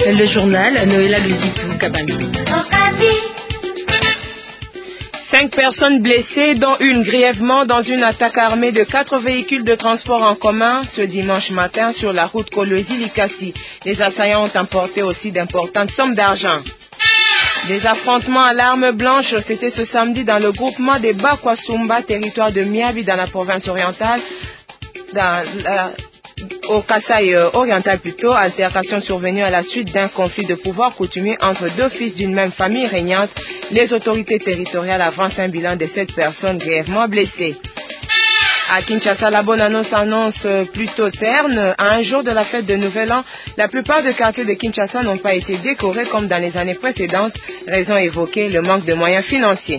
Le journal Noëlla Luzitou Kabani. 5 personnes blessées, dont une grièvement dans une attaque armée de 4 véhicules de transport en commun ce dimanche matin sur la route Kolwezi-Likasi. Les assaillants ont emporté aussi d'importantes sommes d'argent. Des affrontements à l'arme blanche, c'était ce samedi dans le groupement des Bakwasumba, territoire de Miabi dans la province orientale, au Kasaï oriental plutôt, altercation survenue à la suite d'un conflit de pouvoir coutumier entre deux fils d'une même famille régnante. Les autorités territoriales avancent un bilan de 7 personnes grièvement blessées. À Kinshasa, la bonne annonce annonce plutôt terne. À un jour de la fête de Nouvel An, la plupart des quartiers de Kinshasa n'ont pas été décorés comme dans les années précédentes. Raison évoquée, le manque de moyens financiers.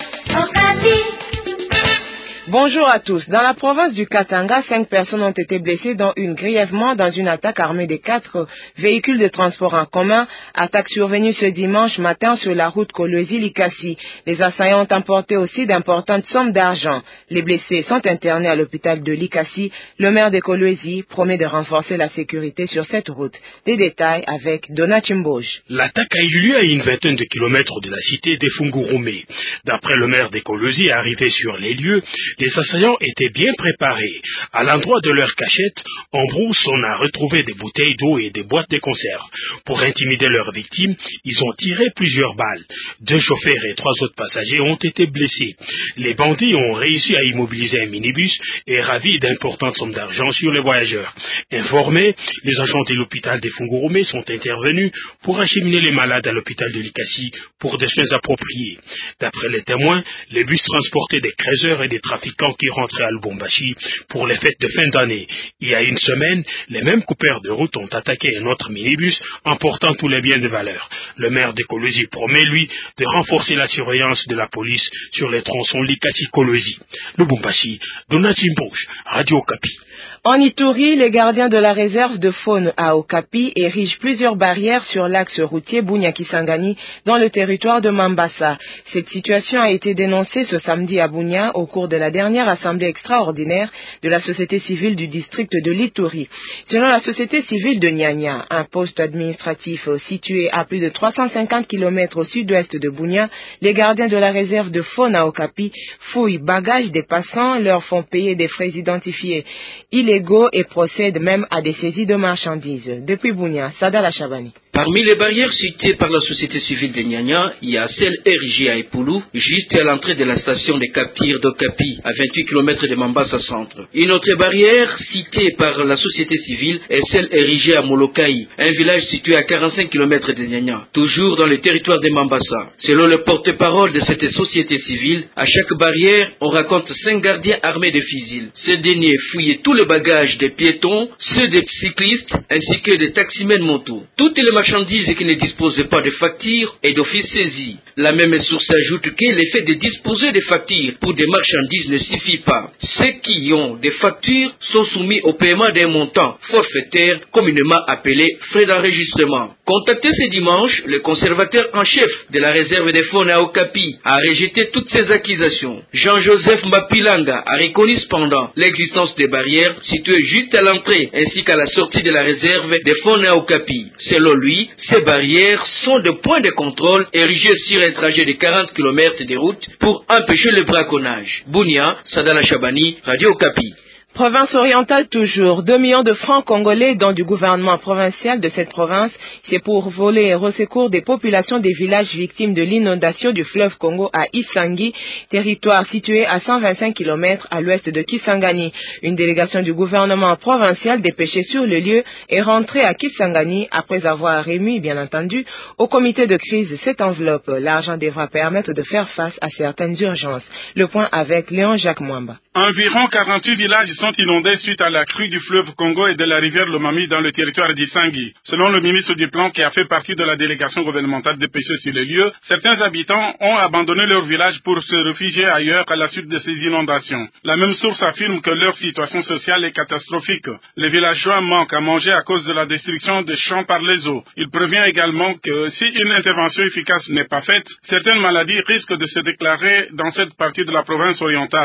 Bonjour à tous. Dans la province du Katanga, 5 personnes ont été blessées, dont une grièvement dans une attaque armée de 4 véhicules de transport en commun. Attaque survenue ce dimanche matin sur la route Kolwezi-Likasi. Les assaillants ont emporté aussi d'importantes sommes d'argent. Les blessés sont internés à l'hôpital de Likasi. Le maire de Kolwezi promet de renforcer la sécurité sur cette route. Des détails avec Dona Chimboj. L'attaque a eu lieu à une vingtaine de kilomètres de la cité des Fungurume. D'après le maire de Kolwezi, arrivé sur les lieux, les assaillants étaient bien préparés. À l'endroit de leur cachette, en brousse, on a retrouvé des bouteilles d'eau et des boîtes de conserve. Pour intimider leurs victimes, ils ont tiré plusieurs balles. 2 chauffeurs et 3 autres passagers ont été blessés. Les bandits ont réussi à immobiliser un minibus et ravi d'importantes sommes d'argent sur les voyageurs. Informés, les agents de l'hôpital des Fungurume sont intervenus pour acheminer les malades à l'hôpital de Likasi pour des soins appropriés. D'après les témoins, les bus transportaient des créateurs et des trafiquants qui rentraient à Lubumbashi pour les fêtes de fin d'année. Il y a une semaine, les mêmes coupeurs de route ont attaqué un autre minibus, emportant tous les biens de valeur. Le maire de Kolwezi promet, lui, de renforcer la surveillance de la police sur les tronçons Likasi-Kolwezi. Lubumbashi, Donatien Bouche, Radio Okapi. En Ituri, les gardiens de la réserve de faune à Okapi érigent plusieurs barrières sur l'axe routier Bunia-Kisangani dans le territoire de Mambasa. Cette situation a été dénoncée ce samedi à Bunia au cours de la dernière assemblée extraordinaire de la société civile du district de l'Ituri. Selon la société civile de Nyanya, un poste administratif situé à plus de 350 km au sud-ouest de Bunia, les gardiens de la réserve de faune à Okapi fouillent bagages des passants, leur font payer des frais identifiés illégaux et procèdent même à des saisies de marchandises. Depuis Bunia, Sada Lachabani. Parmi les barrières citées par la société civile de Nyanya, il y a celle érigée à Epulu, juste à l'entrée de la station de capture d'Okapi, à 28 km de Mambasa Centre. Une autre barrière citée par la société civile est celle érigée à Molokai, un village situé à 45 km de Nyanya, toujours dans le territoire de Mambasa. Selon le porte-parole de cette société civile, à chaque barrière, on raconte 5 gardiens armés de fusils. Ces derniers fouillaient tous les bagages des piétons, ceux des cyclistes, ainsi que des taximens motos. Toutes les marchandises qui ne disposaient pas de factures et d'office saisies. La même source ajoute que l'effet de disposer de factures pour des marchandises ne suffit pas. Ceux qui ont des factures sont soumis au paiement d'un montant forfaitaire communément appelé frais d'enregistrement. Contacté ce dimanche, le conservateur en chef de la réserve des faune à Okapi a rejeté toutes ces accusations. Jean-Joseph Mbapilanga a reconnu cependant l'existence des barrières situées juste à l'entrée ainsi qu'à la sortie de la réserve des faune à Okapi. Selon lui, ces barrières sont des points de contrôle érigés sur un trajet de 40 km de route pour empêcher le braconnage. Bunia, Sadala Chabani, Radio Okapi. Province orientale toujours, 2 millions de francs congolais dont du gouvernement provincial de cette province, c'est pour voler au secours des populations des villages victimes de l'inondation du fleuve Congo à Isangi, territoire situé à 125 km à l'ouest de Kisangani. Une délégation du gouvernement provincial dépêchée sur le lieu est rentrée à Kisangani après avoir remis, bien entendu, au comité de crise cette enveloppe. L'argent devra permettre de faire face à certaines urgences. Le point avec Léon Jacques Mwamba. Environ 48 villages sont inondés suite à la crue du fleuve Congo et de la rivière Lomami dans le territoire d'Isangi. Selon le ministre du Plan qui a fait partie de la délégation gouvernementale dépêchée sur les lieux, certains habitants ont abandonné leur village pour se réfugier ailleurs à la suite de ces inondations. La même source affirme que leur situation sociale est catastrophique. Les villageois manquent à manger à cause de la destruction des champs par les eaux. Il prévient également que si une intervention efficace n'est pas faite, certaines maladies risquent de se déclarer dans cette partie de la province orientale,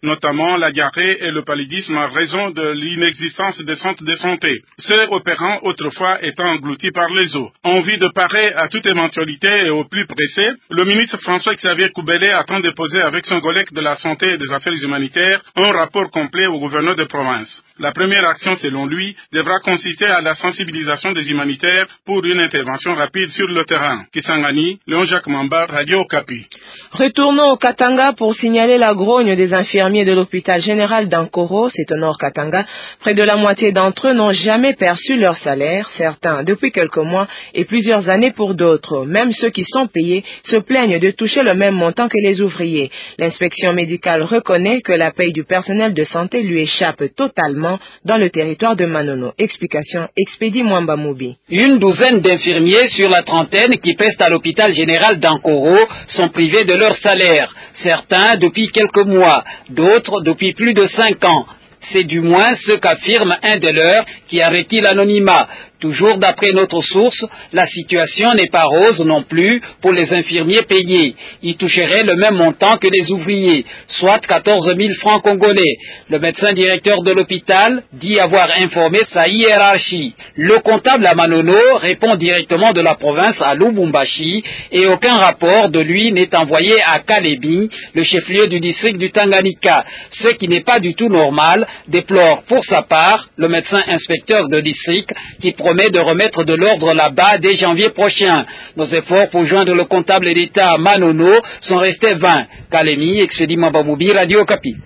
notamment la diarrhée et le paludisme en raison de l'inexistence des centres de santé, ceux opérant autrefois étant engloutis par les eaux. En vue de parer à toute éventualité et au plus pressé, le ministre François-Xavier Koubélé attend déposer avec son collègue de la santé et des affaires humanitaires un rapport complet au gouverneur de province. La première action, selon lui, devra consister à la sensibilisation des humanitaires pour une intervention rapide sur le terrain. Kisangani, Léon Jacques Mamba, Radio Okapi. Retournons au Katanga pour signaler la grogne des infirmiers de l'hôpital général d'Ankoro, c'est au nord Katanga. Près de la moitié d'entre eux n'ont jamais perçu leur salaire, certains depuis quelques mois et plusieurs années pour d'autres. Même ceux qui sont payés se plaignent de toucher le même montant que les ouvriers. L'inspection médicale reconnaît que la paye du personnel de santé lui échappe totalement dans le territoire de Manono. Explication Expédie Mwamba Moubi. Une douzaine d'infirmiers sur la trentaine qui pèsent à l'hôpital général d'Ankoro sont privés de leur salaire, certains depuis quelques mois, d'autres depuis plus de 5 ans. C'est du moins ce qu'affirme un de leurs qui a requis l'anonymat. Toujours d'après notre source, la situation n'est pas rose non plus pour les infirmiers payés. Ils toucheraient le même montant que les ouvriers, soit 14 000 francs congolais. Le médecin directeur de l'hôpital dit avoir informé sa hiérarchie. Le comptable à Manono répond directement de la province à Lubumbashi et aucun rapport de lui n'est envoyé à Kalebi, le chef-lieu du district du Tanganyika. Ce qui n'est pas du tout normal, déplore pour sa part le médecin inspecteur de district qui promet de remettre de l'ordre là-bas dès janvier prochain. Nos efforts pour joindre le comptable d'État à Manono sont restés vains. Kalemi, Expédie Mwamba Moubi, Radio Okapi.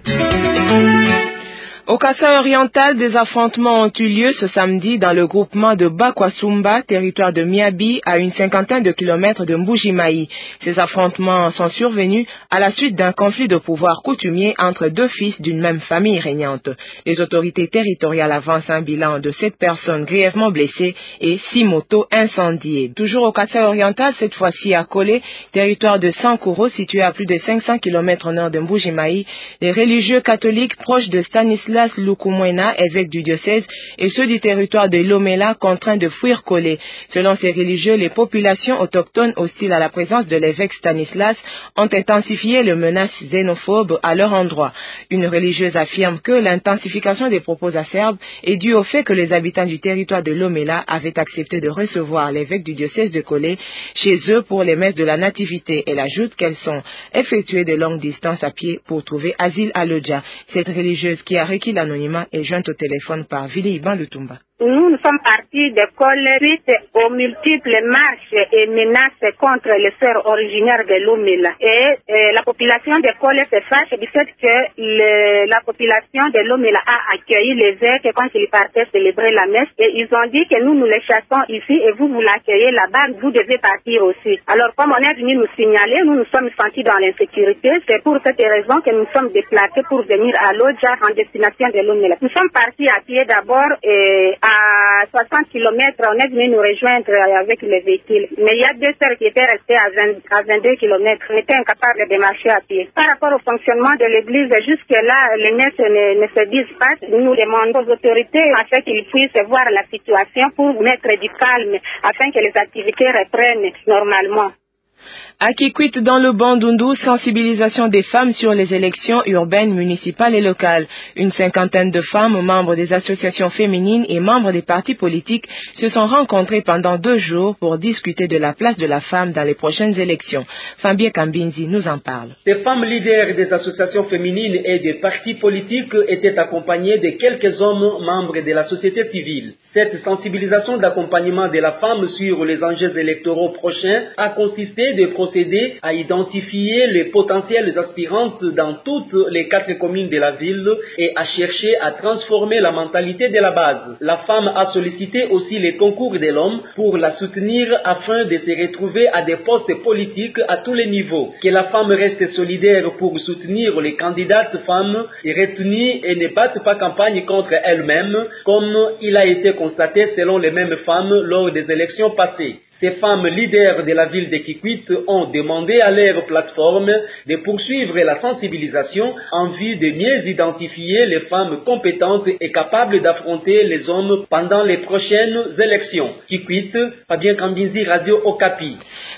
Au Kasaï oriental, des affrontements ont eu lieu ce samedi dans le groupement de Bakwasumba, territoire de Miabi, à une 50aine de kilomètres de Mbujimaï. Ces affrontements sont survenus à la suite d'un conflit de pouvoir coutumier entre deux fils d'une même famille régnante. Les autorités territoriales avancent un bilan de 7 personnes grièvement blessées et 6 motos incendiées. Toujours au Kasaï oriental, cette fois-ci à Kolé, territoire de Sankuro, situé à plus de 500 km au nord de Mbujimaï, les religieux catholiques proches de Stanislas Lukumwena, évêque du diocèse, et ceux du territoire de Lomela contraints de fuir Kolé. Selon ces religieux, les populations autochtones hostiles à la présence de l'évêque Stanislas ont intensifié les menaces xénophobes à leur endroit. Une religieuse affirme que l'intensification des propos acerbes est due au fait que les habitants du territoire de Lomela avaient accepté de recevoir l'évêque du diocèse de Kolé chez eux pour les messes de la nativité. Elle ajoute qu'elles sont effectuées de longues distances à pied pour trouver asile à Lodja. Cette religieuse qui a requis l'anonymat est jointe au téléphone par Vili Iban Lutumba. Nous sommes partis de Kolé aux multiples marches et menaces contre les sœurs originaires de Lomela. Et la population de Kolé se fâche du fait que la population de Lomela a accueilli les évêques quand ils partaient célébrer la messe. Et ils ont dit que nous les chassons ici et vous l'accueillez là-bas, vous devez partir aussi. Alors comme on est venu nous signaler, nous nous sommes sentis dans l'insécurité. C'est pour cette raison que nous sommes déplacés pour venir à Lodja en destination de Lomela. Nous sommes partis à pied d'abord à 60 km, on est venu nous rejoindre avec les véhicules. Mais il y a 2 sœurs qui étaient restées à 22 km, on était incapables de marcher à pied. Par rapport au fonctionnement de l'église, jusque-là, les messes ne se disent pas. Nous demandons aux autorités afin qu'ils puissent voir la situation pour mettre du calme, afin que les activités reprennent normalement. À Kikwit, dans le Bandundu, sensibilisation des femmes sur les élections urbaines, municipales et locales. Une 50aine de femmes, membres des associations féminines et membres des partis politiques, se sont rencontrées pendant 2 jours pour discuter de la place de la femme dans les prochaines élections. Fabien Kambinzi nous en parle. Ces femmes leaders des associations féminines et des partis politiques étaient accompagnées de quelques hommes membres de la société civile. Cette sensibilisation d'accompagnement de la femme sur les enjeux électoraux prochains a consisté de procéder à identifier les potentielles aspirantes dans toutes les 4 communes de la ville et à chercher à transformer la mentalité de la base. La femme a sollicité aussi les concours de l'homme pour la soutenir afin de se retrouver à des postes politiques à tous les niveaux. Que la femme reste solidaire pour soutenir les candidates femmes et retenue et ne batte pas campagne contre elle-même, comme il a été constaté selon les mêmes femmes lors des élections passées. Ces femmes leaders de la ville de Kikwit ont demandé à leur plateforme de poursuivre la sensibilisation en vue de mieux identifier les femmes compétentes et capables d'affronter les hommes pendant les prochaines élections. Kikwit, Fabien Kambinzi, Radio Okapi.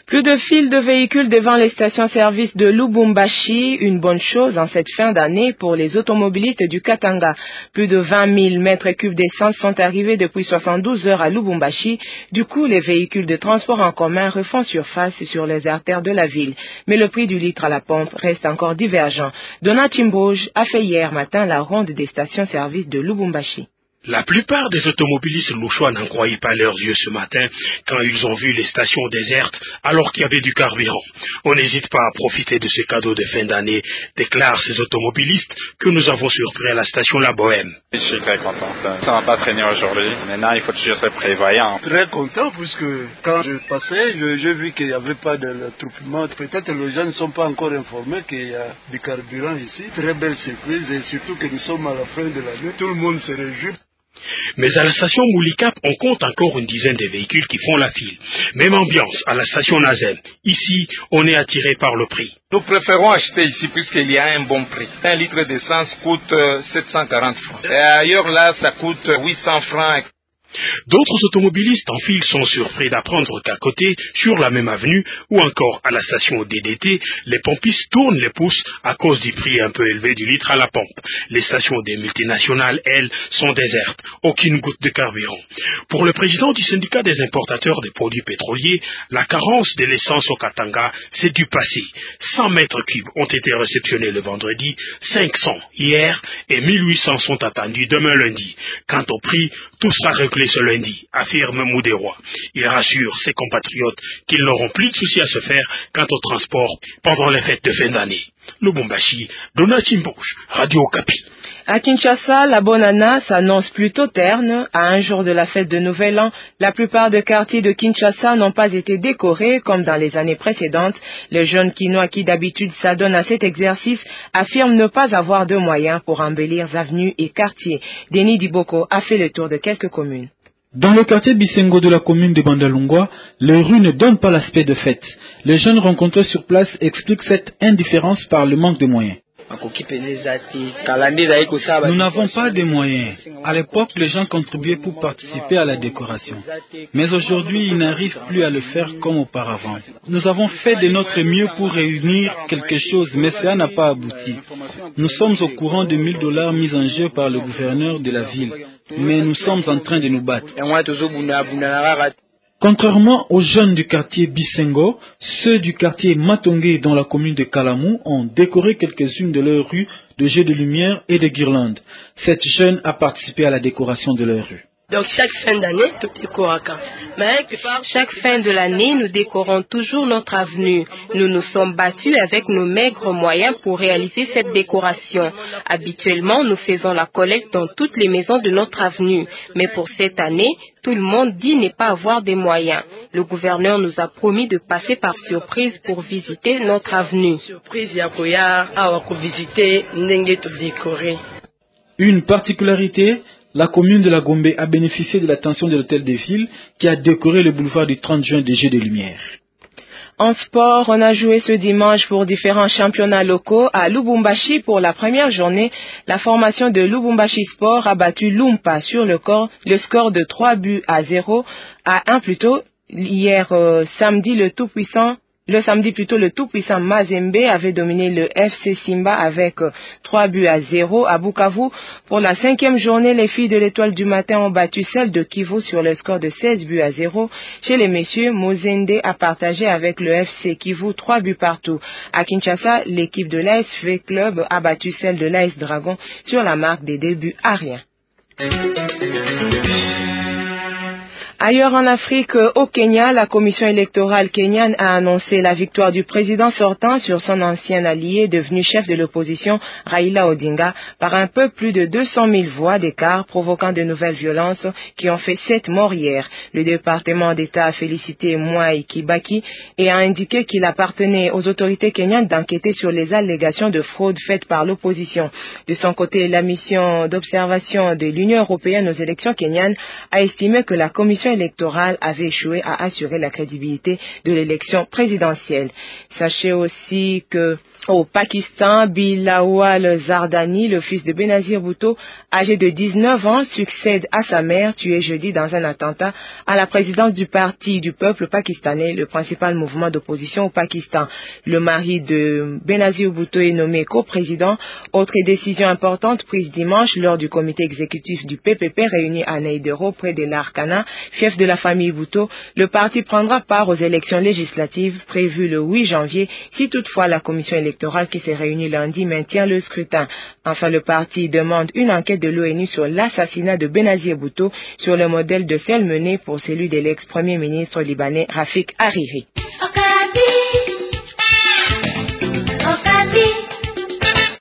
Plus de files de véhicules devant les stations-service de Lubumbashi, une bonne chose en cette fin d'année pour les automobilistes du Katanga. Plus de 20 000 mètres cubes d'essence sont arrivés depuis 72 heures à Lubumbashi. Du coup, les véhicules de transport en commun refont surface sur les artères de la ville. Mais le prix du litre à la pompe reste encore divergent. Donat Chimbouge a fait hier matin la ronde des stations-service de Lubumbashi. La plupart des automobilistes louchois n'en croyaient pas leurs yeux ce matin quand ils ont vu les stations désertes alors qu'il y avait du carburant. On n'hésite pas à profiter de ce cadeau de fin d'année, déclarent ces automobilistes que nous avons surpris à la station La Bohème. Je suis très content. Ça va pas traîner aujourd'hui. Maintenant, il faut toujours être prévoyant. Très content puisque quand je passais, j'ai vu qu'il n'y avait pas d'attroupement. Peut-être les gens ne sont pas encore informés qu'il y a du carburant ici. Très belle surprise et surtout que nous sommes à la fin de l'année. Tout le monde se réjouit. Mais à la station Moulikap, on compte encore une dizaine de véhicules qui font la file. Même ambiance à la station Nazem. Ici, on est attiré par le prix. Nous préférons acheter ici puisqu'il y a un bon prix. Un litre d'essence coûte 740 francs. Et ailleurs, là, ça coûte 800 francs. D'autres automobilistes en file sont surpris d'apprendre qu'à côté, sur la même avenue, ou encore à la station DDT, les pompistes tournent les pouces à cause du prix un peu élevé du litre à la pompe. Les stations des multinationales, elles, sont désertes, aucune goutte de carburant. Pour le président du syndicat des importateurs des produits pétroliers, la carence de l'essence au Katanga, c'est du passé. 100 mètres cubes ont été réceptionnés le vendredi, 500 hier et 1800 sont attendus demain lundi. Quant au prix, tout sera réglé ce lundi, affirme Moudéroy. Il rassure ses compatriotes qu'ils n'auront plus de soucis à se faire quant au transport pendant les fêtes de fin d'année. Lubumbashi, Donat Chimbouge, Radio Okapi. À Kinshasa, la bonne année s'annonce plutôt terne. À un jour de la fête de Nouvel An, la plupart des quartiers de Kinshasa n'ont pas été décorés comme dans les années précédentes. Les jeunes Kinois qui d'habitude s'adonnent à cet exercice affirment ne pas avoir de moyens pour embellir avenues et quartiers. Denis Diboko a fait le tour de quelques communes. Dans le quartier Bisengo de la commune de Bandalungwa, les rues ne donnent pas l'aspect de fête. Les jeunes rencontrés sur place expliquent cette indifférence par le manque de moyens. Nous n'avons pas de moyens. À l'époque, les gens contribuaient pour participer à la décoration. Mais aujourd'hui, ils n'arrivent plus à le faire comme auparavant. Nous avons fait de notre mieux pour réunir quelque chose, mais cela n'a pas abouti. Nous sommes au courant de $1000 mis en jeu par le gouverneur de la ville. Mais nous sommes en train de nous battre. Contrairement aux jeunes du quartier Bisengo, ceux du quartier Matongé dans la commune de Kalamou ont décoré quelques-unes de leurs rues de jeux de lumière et de guirlandes. Cette jeune a participé à la décoration de leur rue. Donc chaque fin d'année, tout décore. Mais chaque fin de l'année, nous décorons toujours notre avenue. Nous nous sommes battus avec nos maigres moyens pour réaliser cette décoration. Habituellement, nous faisons la collecte dans toutes les maisons de notre avenue. Mais pour cette année, tout le monde dit ne pas avoir des moyens. Le gouverneur nous a promis de passer par surprise pour visiter notre avenue. Une particularité, la commune de la Gombe a bénéficié de l'attention de l'hôtel de ville qui a décoré le boulevard du 30 juin des Jeux de lumière. En sport, on a joué ce dimanche pour différents championnats locaux à Lubumbashi pour la première journée. La formation de Lubumbashi Sport a battu Lumpa sur le score de 3-0 à 1 plutôt. Hier samedi, le tout-puissant Mazembe avait dominé le FC Simba avec 3-0 à Bukavu. Pour la 5e journée, les filles de l'Étoile du Matin ont battu celles de Kivu sur le score de 16-0. Chez les messieurs, Mozende a partagé avec le FC Kivu 3 buts partout. À Kinshasa, l'équipe de l'AS V Club a battu celle de l'AS Dragon sur la marque des 2 buts à rien. Ailleurs en Afrique, au Kenya, la commission électorale kenyane a annoncé la victoire du président sortant sur son ancien allié devenu chef de l'opposition, Raila Odinga, par un peu plus de 200 000 voix d'écart, provoquant de nouvelles violences qui ont fait 7 morts hier. Le département d'État a félicité Mwai Kibaki et a indiqué qu'il appartenait aux autorités kenyanes d'enquêter sur les allégations de fraude faites par l'opposition. De son côté, la mission d'observation de l'Union européenne aux élections kenyanes a estimé que la commission électorale avait échoué à assurer la crédibilité de l'élection présidentielle. Sachez aussi que Au Pakistan, Bilawal Zardani, le fils de Benazir Bhutto, âgé de 19 ans, succède à sa mère, tuée jeudi dans un attentat à la présidence du Parti du peuple pakistanais, le principal mouvement d'opposition au Pakistan. Le mari de Benazir Bhutto est nommé coprésident. Autre décision importante prise dimanche lors du comité exécutif du PPP réuni à Neidero près de Larkana, fief de la famille Bhutto. Le parti prendra part aux élections législatives prévues le 8 janvier si toutefois la commission électorale qui s'est réunie lundi maintient le scrutin. Enfin, le parti demande une enquête de l'ONU sur l'assassinat de Benazir Bhutto sur le modèle de celle menée pour celui de l'ex-premier ministre libanais Rafik Hariri.